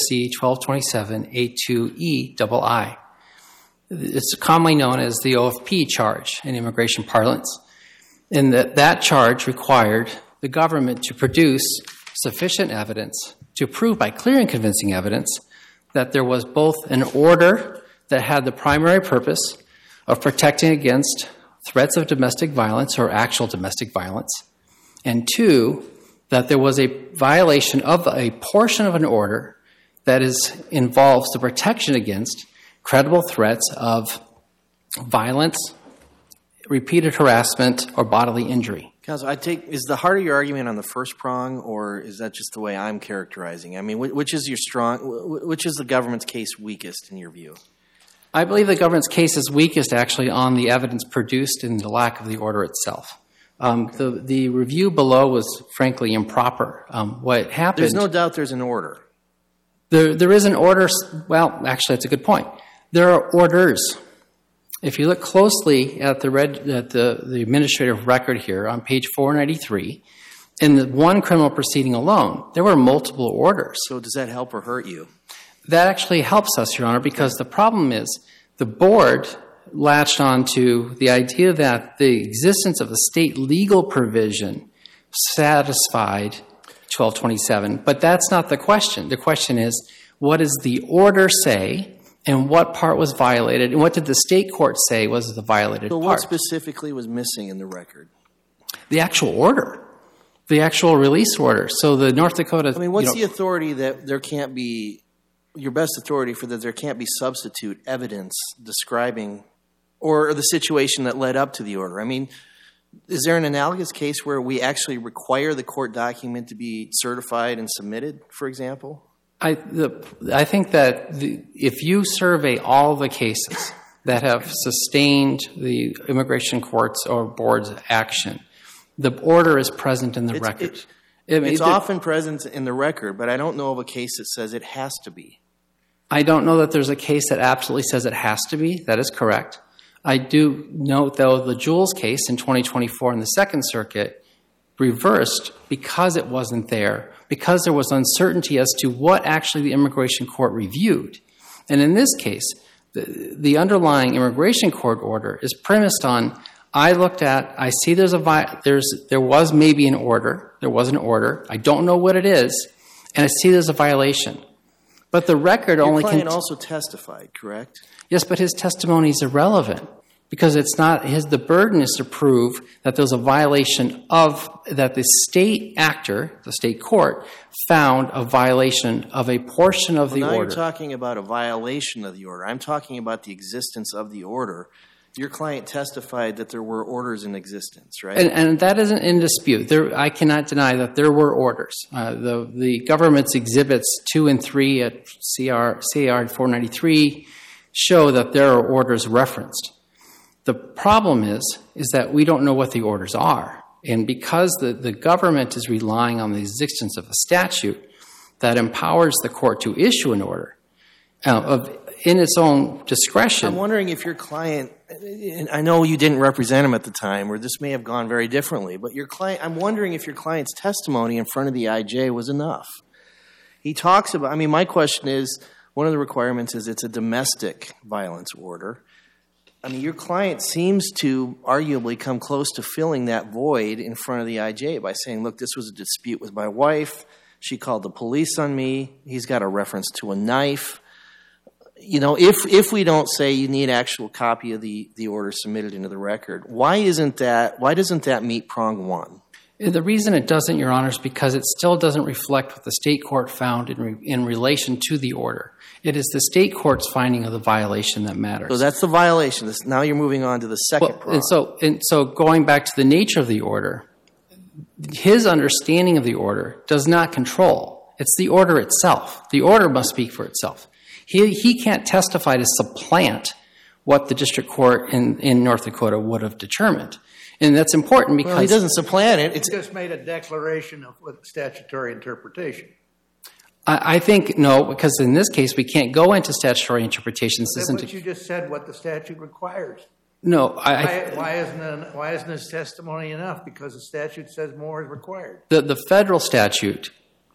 U.S.C. 1227A2E II. It's commonly known as the OFP charge in immigration parlance. And that charge required the government to produce sufficient evidence to prove by clear and convincing evidence that there was both an order that had the primary purpose of protecting against threats of domestic violence or actual domestic violence, and two, that there was a violation of a portion of an order that involves the protection against credible threats of violence, repeated harassment, or bodily injury. Counsel, is the heart of your argument on the first prong, or is that just the way I'm characterizing? I mean, which is the government's case weakest in your view? I believe the government's case is weakest actually on the evidence produced and the lack of the order itself. The review below was frankly improper. What happened? There's no doubt there's an order. There is an order. Well, actually, that's a good point. There are orders. If you look closely at the administrative record here on page 493, in the one criminal proceeding alone, there were multiple orders. So does that help or hurt you? That actually helps us, Your Honor, because the problem is the board latched on to the idea that the existence of a state legal provision satisfied 1227, but that's not the question. The question is, what does the order say? And what part was violated? And what did the state court say was the violated part? So what specifically was missing in the record? The actual order. The actual release order. So the North Dakota... I mean, what's the authority that there can't be... Your best authority for that there can't be substitute evidence describing... or the situation that led up to the order? I mean, is there an analogous case where we actually require the court document to be certified and submitted, for example? I think that if you survey all the cases that have sustained the immigration courts or board's action, the order is present in the record. It's often present in the record, but I don't know of a case that says it has to be. I don't know that there's a case that absolutely says it has to be. That is correct. I do note, though, the Jules case in 2024 in the Second Circuit reversed because it wasn't there, because there was uncertainty as to what actually the immigration court reviewed. And in this case, the underlying immigration court order is premised on, I see there was maybe an order, there was an order, I don't know what it is, and I see there's a violation. But the record only can... Your client also testified, correct? Yes, but his testimony is irrelevant. Because it's not the burden is to prove that there's a violation that the state actor, the state court, found a violation of a portion of the order. Now you're talking about a violation of the order. I'm talking about the existence of the order. Your client testified that there were orders in existence, right? And that isn't in dispute. I cannot deny that there were orders. The government's exhibits 2 and 3 at CAR 493 show that there are orders referenced. The problem is that we don't know what the orders are. And because the government is relying on the existence of a statute that empowers the court to issue an order in its own discretion. I'm wondering if your client, and I know you didn't represent him at the time, or this may have gone very differently, but I'm wondering if your client's testimony in front of the IJ was enough. He talks about, my question is, one of the requirements is it's a domestic violence order. Your client seems to arguably come close to filling that void in front of the IJ by saying, look, this was a dispute with my wife. She called the police on me. He's got a reference to a knife. If we don't say you need actual copy of the order submitted into the record, why doesn't that meet prong 1? The reason it doesn't, Your Honor, is because it still doesn't reflect what the state court found in relation to the order. It is the state court's finding of the violation that matters. So that's the violation. Now you're moving on to the second prong. And so going back to the nature of the order, his understanding of the order does not control. It's the order itself. The order must speak for itself. He can't testify to supplant what the district court in North Dakota would have determined. And that's important because... Well, he doesn't supplant it. He just made a declaration of statutory interpretation. I think, no, because in this case, we can't go into statutory interpretations. But you just said what the statute requires. No. Why isn't his testimony enough? Because the statute says more is required. The federal statute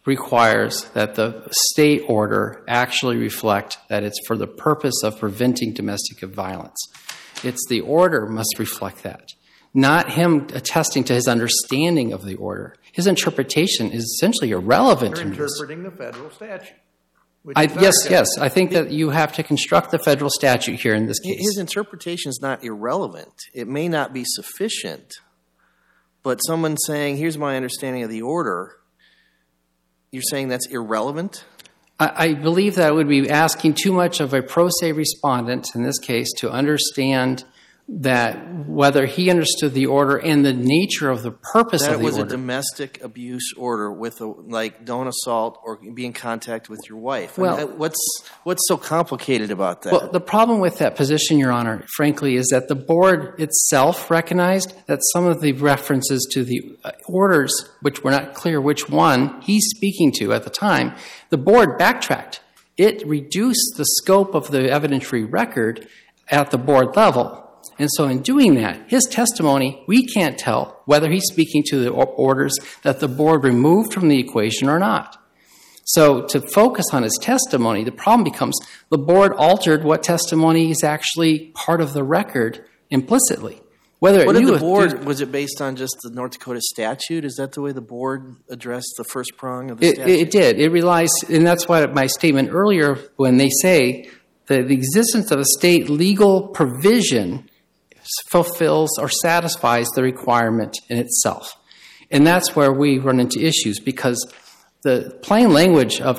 requires that the state order actually reflect that it's for the purpose of preventing domestic violence. It's the order must reflect that, not him attesting to his understanding of the order. His interpretation is essentially irrelevant. You're interpreting the federal statute. Yes. I think that you have to construct the federal statute here in this case. His interpretation is not irrelevant. It may not be sufficient, but someone saying, here's my understanding of the order, you're saying that's irrelevant? I believe that would be asking too much of a pro se respondent, in this case, to understand that whether he understood the order and the nature of the purpose of the order. That was a domestic abuse order with, like, don't assault or be in contact with your wife. Well, I mean, what's so complicated about that? Well, the problem with that position, Your Honor, frankly, is that the board itself recognized that some of the references to the orders, which were not clear which one he's speaking to at the time, the board backtracked. It reduced the scope of the evidentiary record at the board level. And so in doing that, his testimony, we can't tell whether he's speaking to the orders that the board removed from the equation or not. So to focus on his testimony, the problem becomes the board altered what testimony is actually part of the record implicitly. What did the board, was it based on just the North Dakota statute? Is that the way the board addressed the first prong of the statute? It did. It relies, and that's why my statement earlier when they say that the existence of a state legal provision fulfills or satisfies the requirement in itself. And that's where we run into issues, because the plain language of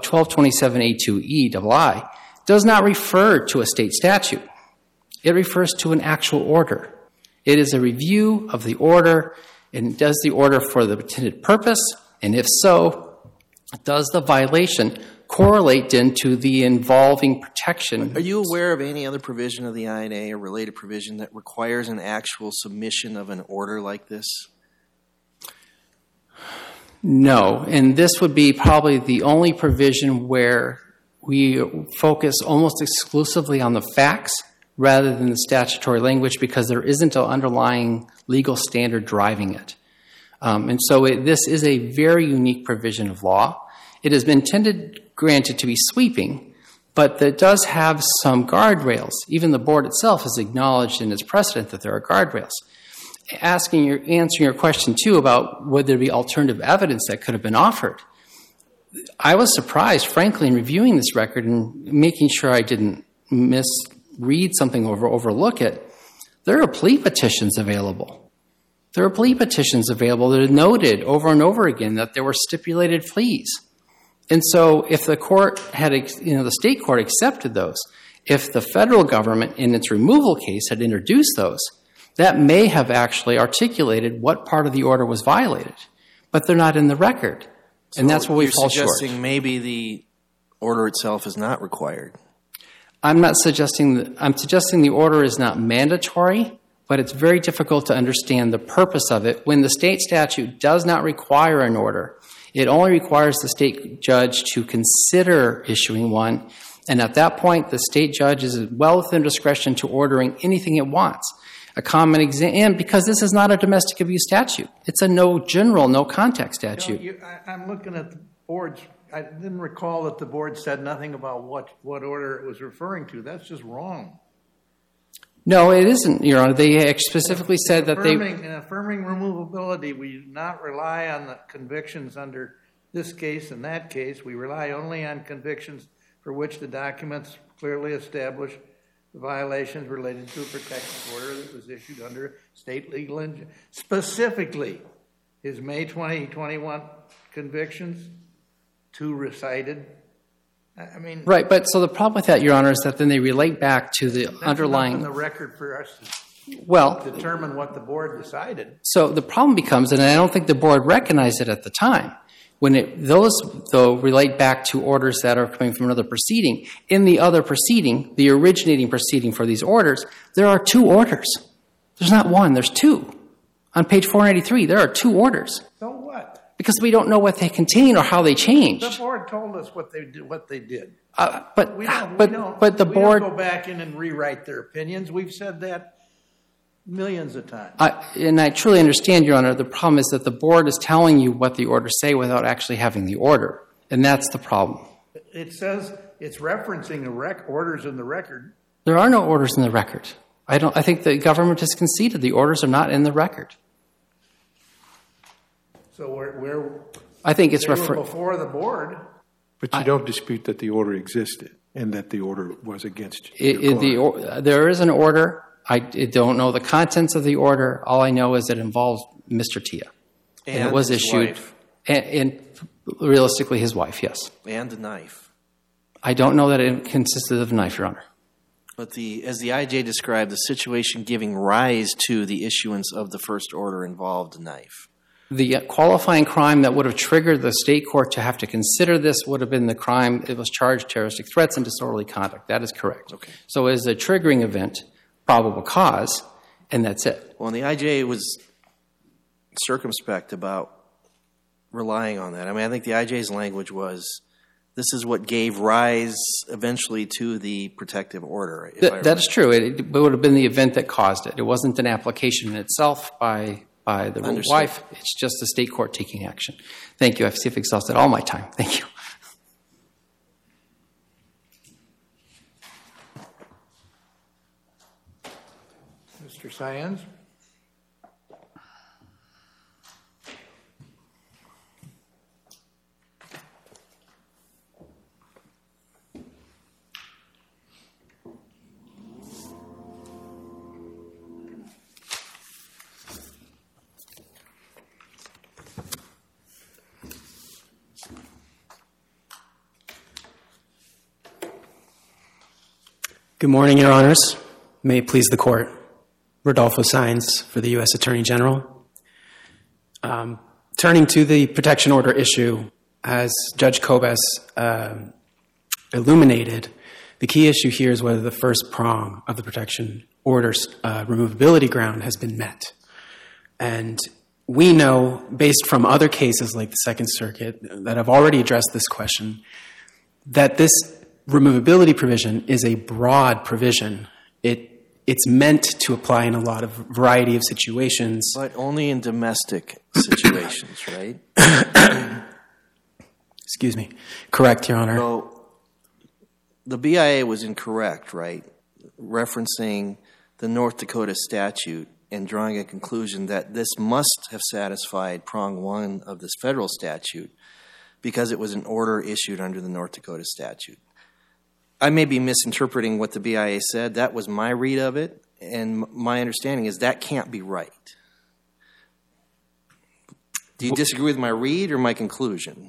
1227A2E does not refer to a state statute. It refers to an actual order. It is a review of the order, and does the order for the intended purpose, and if so, does the violation correlate into the involving protection? Are you aware of any other provision of the INA or related provision that requires an actual submission of an order like this? No, and this would be probably the only provision where we focus almost exclusively on the facts rather than the statutory language, because there isn't an underlying legal standard driving it. And so this is a very unique provision of law. It has been granted to be sweeping, but it does have some guardrails. Even the board itself has acknowledged in its precedent that there are guardrails. Answering your question, too, about would there be alternative evidence that could have been offered, I was surprised, frankly, in reviewing this record and making sure I didn't misread something or overlook it. There are plea petitions available. There are plea petitions available that noted over and over again that there were stipulated pleas. And so if the court had, the state court accepted those, if the federal government in its removal case had introduced those, that may have actually articulated what part of the order was violated. But they're not in the record. And that's where we fall short. You're suggesting maybe the order itself is not required. I'm suggesting the order is not mandatory, but it's very difficult to understand the purpose of it when the state statute does not require an order. It only requires the state judge to consider issuing one, and at that point, the state judge is well within discretion to ordering anything it wants. A common example, and because this is not a domestic abuse statute, it's a no context statute. I'm looking at the board's. I didn't recall that the board said nothing about what order it was referring to. That's just wrong. No, it isn't, Your Honor. They specifically said that In affirming removability, we do not rely on the convictions under this case and that case. We rely only on convictions for which the documents clearly establish the violations related to a protective order that was issued under state legal engine. Specifically, his May 2021 convictions, 2 recited. I mean, right, but so the problem with that, Your Honor, is that then they relate back to the underlying. That's not on the record for us to determine what the board decided. So the problem becomes, and I don't think the board recognized it at the time, when those, though, relate back to orders that are coming from another proceeding. In the other proceeding, the originating proceeding for these orders, there are 2 orders. There's not one, there's 2. On page 483, there are 2 orders. So what? Because we don't know what they contain or how they changed. The board told us what they did. But we the board don't go back in and rewrite their opinions. We've said that millions of times. And I truly understand, Your Honor, the problem is that the board is telling you what the orders say without actually having the order. And that's the problem. It says it's referencing the orders in the record. There are no orders in the record. I think the government has conceded the orders are not in the record. So where I think it's they were before the board. But you don't dispute that the order existed and that the order was against you. There is an order. I don't know the contents of the order. All I know is it involves Mr. Tia. And it was issued. And realistically, his wife, yes. And the knife. I don't know that it consisted of a knife, Your Honor. But as the IJ described, the situation giving rise to the issuance of the first order involved a knife. The qualifying crime that would have triggered the state court to have to consider this would have been the crime. It was charged terroristic threats and disorderly conduct. That is correct. Okay. So as a triggering event, probable cause, and that's it. Well, and the IJ was circumspect about relying on that. I mean, I think the IJ's language was, this is what gave rise eventually to the protective order. That is true. It would have been the event that caused it. It wasn't an application in itself by the wife. It's just the state court taking action. Thank you. I've exhausted all my time. Thank you. Mr. Syens? Good morning, Your Honors. May it please the Court. Rodolfo Saenz for the U.S. Attorney General. Turning to the protection order issue, as Judge Kobes illuminated, the key issue here is whether the first prong of the protection order's removability ground has been met. And we know, based from other cases like the Second Circuit that have already addressed this question, that this removability provision is a broad provision. It's meant to apply in a lot of variety of situations. But only in domestic situations, right? Excuse me. Correct, Your Honor. So the BIA was incorrect, right? Referencing the North Dakota statute and drawing a conclusion that this must have satisfied prong one of this federal statute because it was an order issued under the North Dakota statute. I may be misinterpreting what the BIA said. That was my read of it, and my understanding is that can't be right. Do you disagree with my read or my conclusion?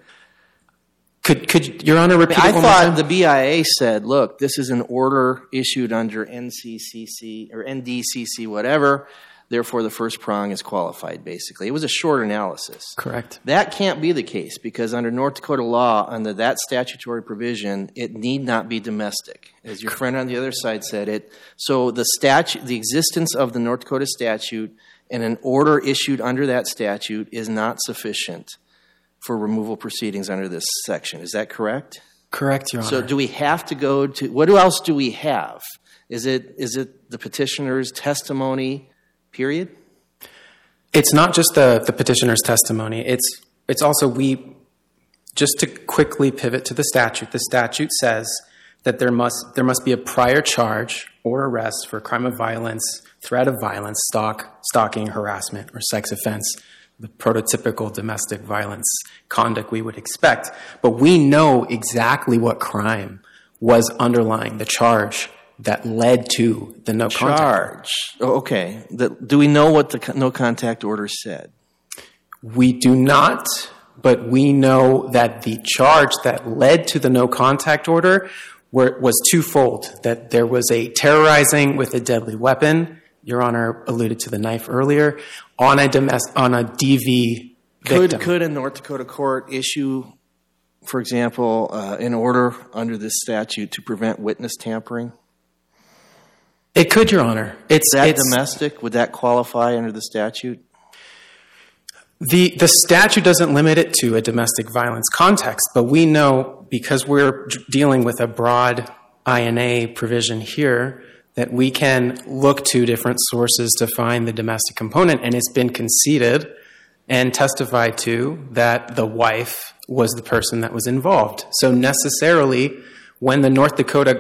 Could Your Honor repeat it one more I time? thought the BIA said, look, this is an order issued under NCCC or NDCC, whatever. Therefore, the first prong is qualified, basically. It was a short analysis. Correct. That can't be the case because under North Dakota law, under that statutory provision, it need not be domestic. As your friend on the other side said it. So the existence of the North Dakota statute and an order issued under that statute is not sufficient for removal proceedings under this section. Is that correct? Correct, Your Honor. So do we have to go to, what else do we have? Is it the petitioner's testimony, period? It's not just the petitioner's testimony. It's also just to quickly pivot to the statute says that there must be a prior charge or arrest for a crime of violence, threat of violence, stalking, harassment, or sex offense, the prototypical domestic violence conduct we would expect. But we know exactly what crime was underlying the charge that led to the no contact. Charge. Oh, okay. Do we know what the no contact order said? We do not, but we know that the charge that led to the no contact order was twofold, that there was a terrorizing with a deadly weapon. Your Honor alluded to the knife earlier, on a DV victim. Could a North Dakota court issue, for example, an order under this statute to prevent witness tampering? It could, Your Honor. It's domestic? Would that qualify under the statute? The statute doesn't limit it to a domestic violence context, but we know, because we're dealing with a broad INA provision here, that we can look to different sources to find the domestic component, and it's been conceded and testified to that the wife was the person that was involved. So necessarily, when the North Dakota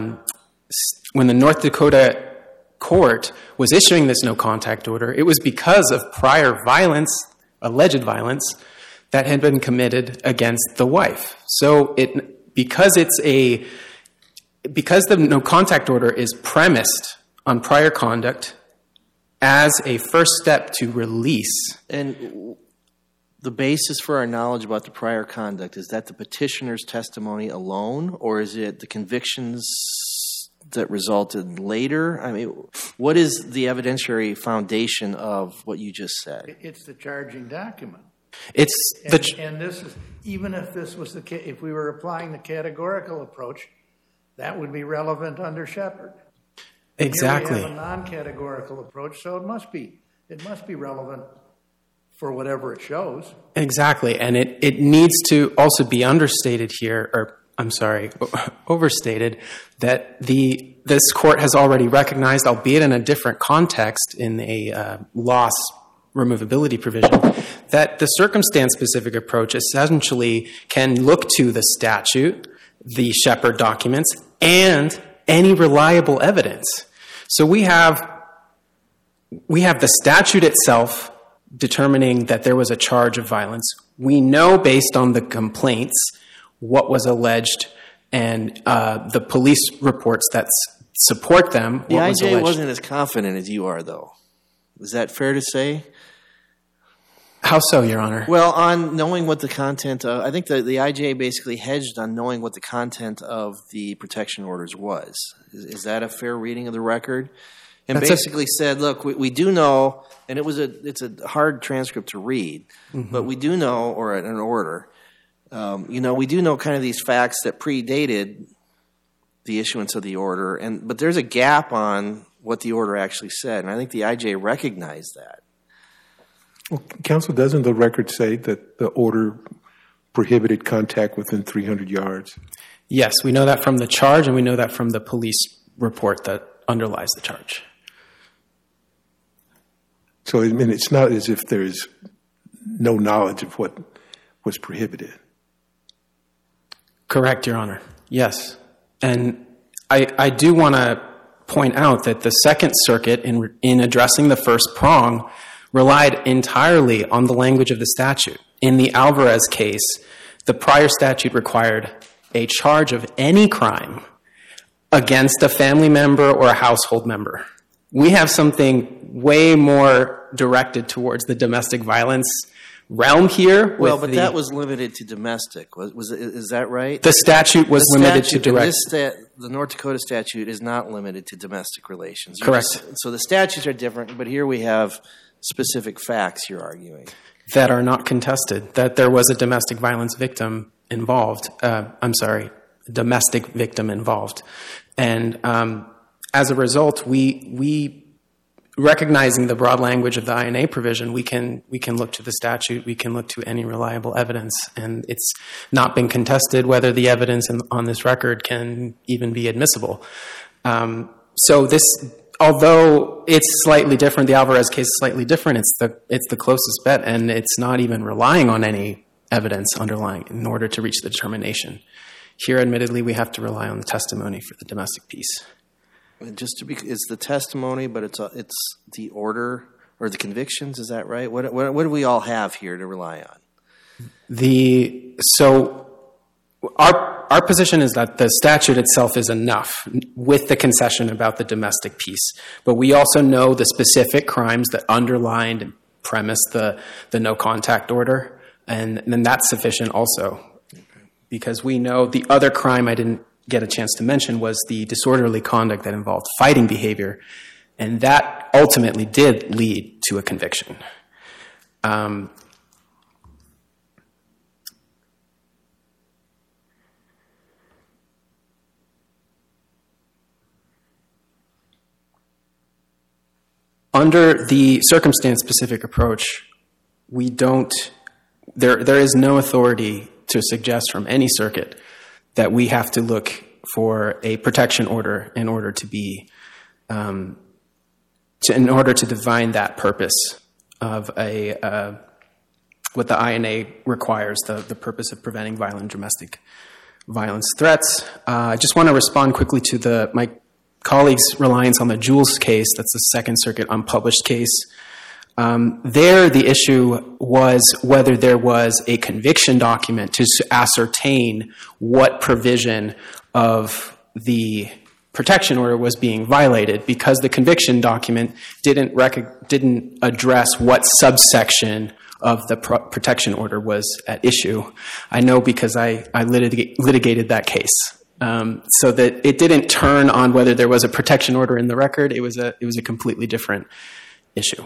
court was issuing this no contact order, it was because of prior violence, alleged violence, that had been committed against the wife. So because the no contact order is premised on prior conduct as a first step to release. And the basis for our knowledge about the prior conduct, is that the petitioner's testimony alone, or is it the convictions that resulted later? I mean, what is the evidentiary foundation of what you just said? It's the charging document. And this is, even if this was if we were applying the categorical approach, that would be relevant under Shepard. Exactly. Here we have a non-categorical approach, so it must be relevant for whatever it shows. Exactly, and it needs to also be overstated that this court has already recognized, albeit in a different context, in a loss removability provision, that the circumstance-specific approach essentially can look to the statute, the Shepard documents, and any reliable evidence. So we have the statute itself determining that there was a charge of violence. We know based on the complaints what was alleged and the police reports that support them. The IJ wasn't as confident as you are, though. Is that fair to say? How so, Your Honor? Well, on knowing what the content of, I think the IJ basically hedged on knowing what the content of the protection orders was. Is that a fair reading of the record? And basically said, look, we do know, and it's a hard transcript to read, but we do know, or an order, we do know kind of these facts that predated the issuance of the order, but there's a gap on what the order actually said, and I think the IJ recognized that. Well, counsel, doesn't the record say that the order prohibited contact within 300 yards? Yes, we know that from the charge, and we know that from the police report that underlies the charge. So, I mean, it's not as if there is no knowledge of what was prohibited. Correct, Your Honor. Yes. And I do want to point out that the Second Circuit, in addressing the first prong, relied entirely on the language of the statute. In the Alvarez case, the prior statute required a charge of any crime against a family member or a household member. We have something way more directed towards the domestic violence realm here. Well, but that was limited to domestic. Is that right? The statute was limited to direct. The North Dakota statute is not limited to domestic relations. Correct. So the statutes are different, but here we have specific facts you're arguing. That are not contested, that there was a domestic violence victim involved. Domestic victim involved. And as a result, we recognizing the broad language of the INA provision, we can look to the statute, we can look to any reliable evidence, and it's not been contested whether the evidence on this record can even be admissible. So this, although it's slightly different, the Alvarez case is slightly different, it's the closest bet, and it's not even relying on any evidence underlying in order to reach the determination. Here, admittedly, we have to rely on the testimony for the domestic piece. Just to be, it's the testimony, but it's the order or the convictions. Is that right? What do we all have here to rely on? Our position is that the statute itself is enough with the concession about the domestic piece, but we also know the specific crimes that underlined and premised the no contact order, and then that's sufficient also, because we know the other crime I didn't get a chance to mention was the disorderly conduct that involved fighting behavior, and that ultimately did lead to a conviction. Under the circumstance-specific approach, there is no authority to suggest from any circuit that we have to look for a protection order in order to be, in order to define that purpose of a INA requires, the purpose of preventing violent domestic violence threats. I just want to respond quickly to my colleague's reliance on the Jules case. That's the Second Circuit unpublished case. There, the issue was whether there was a conviction document to ascertain what provision of the protection order was being violated, because the conviction document didn't address what subsection of the protection order was at issue. I know because I litigated that case. So that it didn't turn on whether there was a protection order in the record. It was a completely different issue.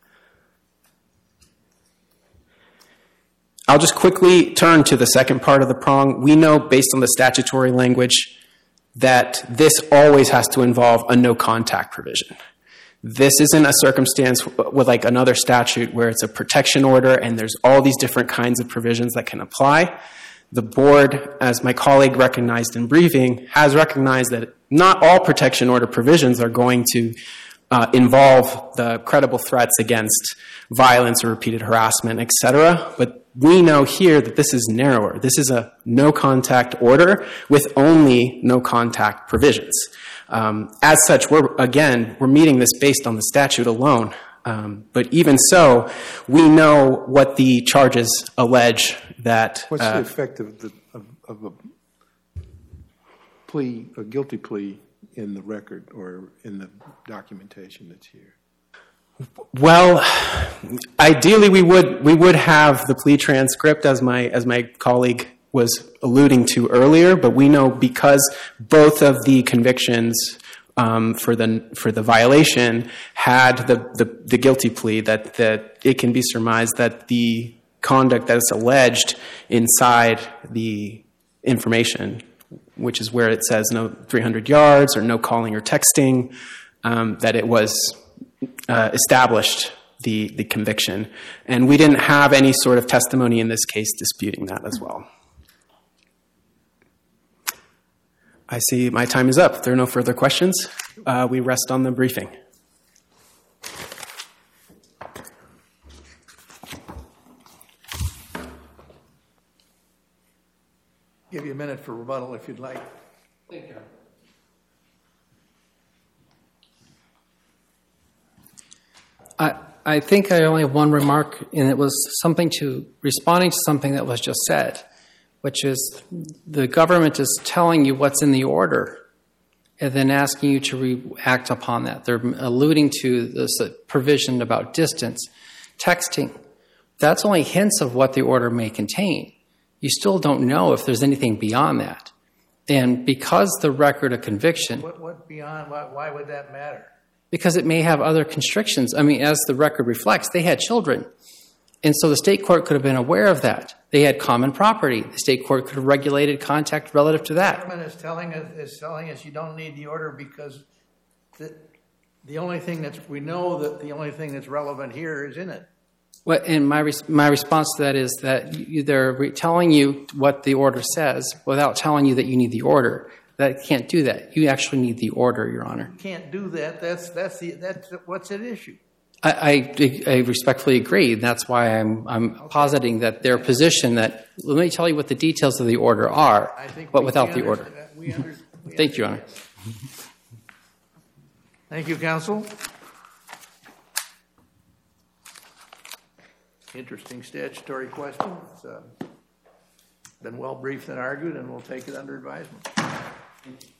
I'll just quickly turn to the second part of the prong. We know, based on the statutory language, that this always has to involve a no-contact provision. This isn't a circumstance with like another statute where it's a protection order and there's all these different kinds of provisions that can apply. The board, as my colleague recognized in briefing, has recognized that not all protection order provisions are going to involve the credible threats against violence or repeated harassment, etc. But we know here that this is narrower. This is a no-contact order with only no-contact provisions. As such, we're meeting this based on the statute alone. But even so, we know what the charges allege that... What's the effect of a guilty plea in the record or in the documentation that's here? Well, ideally we would have the plea transcript, as my colleague was alluding to earlier, but we know because both of the convictions for the violation had the guilty plea that it can be surmised that the conduct that is alleged inside the information, which is where it says no 300 yards or no calling or texting, that it was established the conviction. And we didn't have any sort of testimony in this case disputing that as well. I see my time is up. If there are no further questions, we rest on the briefing. Give you a minute for rebuttal if you'd like. Thank you. I think I only have one remark, and it was responding to something that was just said, which is the government is telling you what's in the order and then asking you to react upon that. They're alluding to this provision about distance, texting. That's only hints of what the order may contain. You still don't know if there's anything beyond that. And because the record of conviction... What beyond? Why would that matter? Because it may have other constrictions. I mean, as the record reflects, they had children. And so the state court could have been aware of that. They had common property. The state court could have regulated contact relative to that. The government is telling us you don't need the order because the only thing we know that the only thing that's relevant here is in it. Well, and my response to that is that they're telling you what the order says without telling you that you need the order. That can't do that. You actually need the order, Your Honor. You can't do that. That's what's at issue. I respectfully agree. That's why I'm positing that their position that, let me tell you what the details of the order are, but without the order. Thank you, Your Honor. Thank you, counsel. Interesting statutory question. It's been well briefed and argued, and we'll take it under advisement.